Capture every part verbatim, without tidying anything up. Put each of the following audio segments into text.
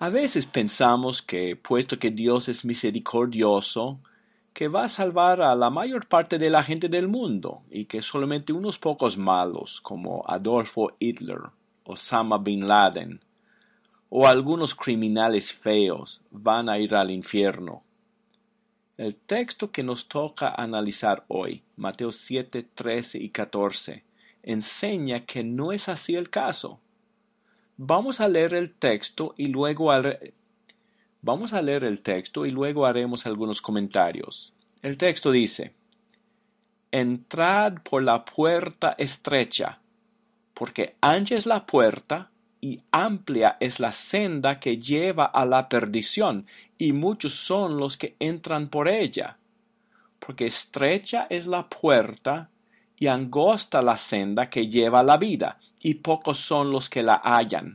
A veces pensamos que, puesto que Dios es misericordioso, que va a salvar a la mayor parte de la gente del mundo y que solamente unos pocos malos, como Adolfo Hitler, Osama Bin Laden, o algunos criminales feos, van a ir al infierno. El texto que nos toca analizar hoy, Mateo siete, trece y catorce, enseña que no es así el caso. Vamos a leer el texto y luego haré... Vamos a leer el texto y luego haremos algunos comentarios. El texto dice: Entrad por la puerta estrecha, porque ancha es la puerta y amplia es la senda que lleva a la perdición, y muchos son los que entran por ella. Porque estrecha es la puerta y angosta la senda que lleva a la vida, y pocos son los que la hallan.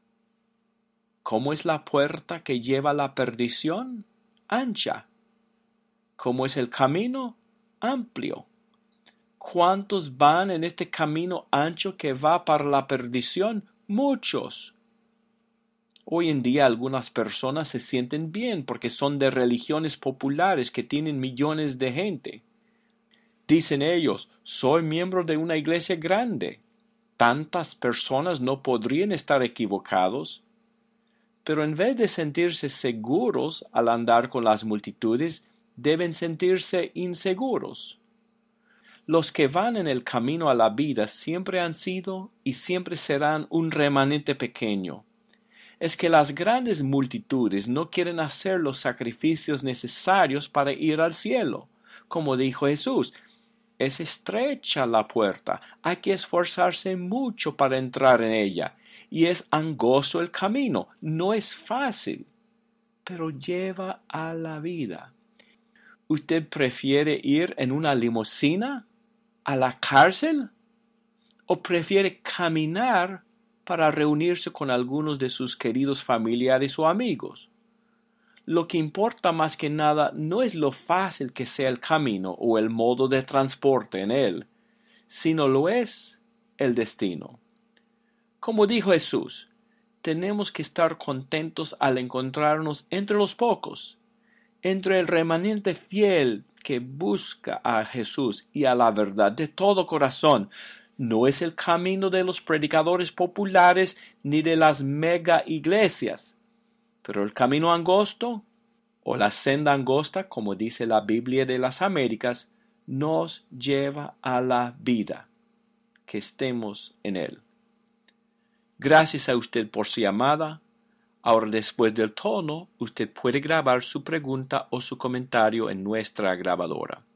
¿Cómo es la puerta que lleva a la perdición? Ancha. ¿Cómo es el camino? Amplio. ¿Cuántos van en este camino ancho que va para la perdición? Muchos. Hoy en día algunas personas se sienten bien porque son de religiones populares que tienen millones de gente. Dicen ellos: soy miembro de una iglesia grande. Tantas personas no podrían estar equivocados. Pero en vez de sentirse seguros al andar con las multitudes, deben sentirse inseguros. Los que van en el camino a la vida siempre han sido y siempre serán un remanente pequeño. Es que las grandes multitudes no quieren hacer los sacrificios necesarios para ir al cielo. Como dijo Jesús, es estrecha la puerta, hay que esforzarse mucho para entrar en ella. Y es angosto el camino, no es fácil, pero lleva a la vida. ¿Usted prefiere ir en una limusina a la cárcel? ¿O prefiere caminar para reunirse con algunos de sus queridos familiares o amigos? Lo que importa más que nada no es lo fácil que sea el camino o el modo de transporte en él, sino lo es el destino. Como dijo Jesús, tenemos que estar contentos al encontrarnos entre los pocos, entre el remanente fiel que busca a Jesús y a la verdad de todo corazón. No es el camino de los predicadores populares ni de las mega iglesias, pero el camino angosto, o la senda angosta, como dice la Biblia de las Américas, nos lleva a la vida, que estemos en él. Gracias a usted por su llamada. Ahora, después del tono, usted puede grabar su pregunta o su comentario en nuestra grabadora.